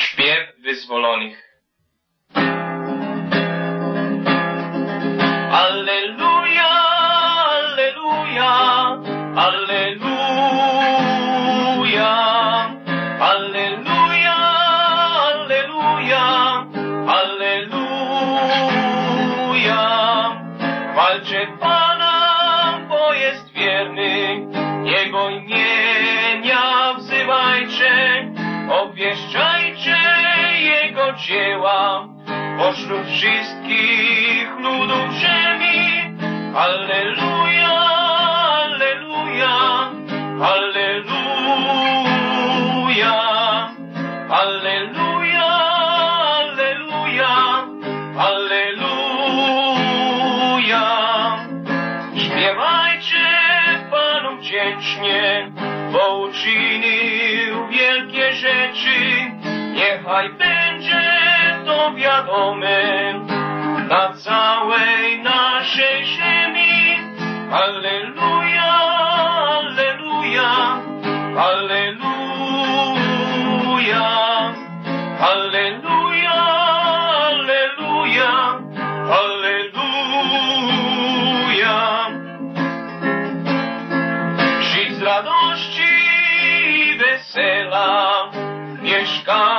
Śpiew wyzwolonych. Alleluja, alleluja, alleluja, alleluja, alleluja, alleluja. Chwalcie Pana, bo jest wierny, Jego imienia wzywajcie, obwieszczajcie Jego dzieła pośród wszystkich ludów ziemi. Alleluja, alleluja, alleluja, alleluja, alleluja, alleluja. Śpiewajcie Panu wdzięcznie, bo uczynił wielkie rzeczy. Niechaj będzie to wiadome na całej naszej ziemi. Alleluja, alleluja, alleluja, alleluja, alleluja, alleluja. Krzyk z radości i wesela mieszka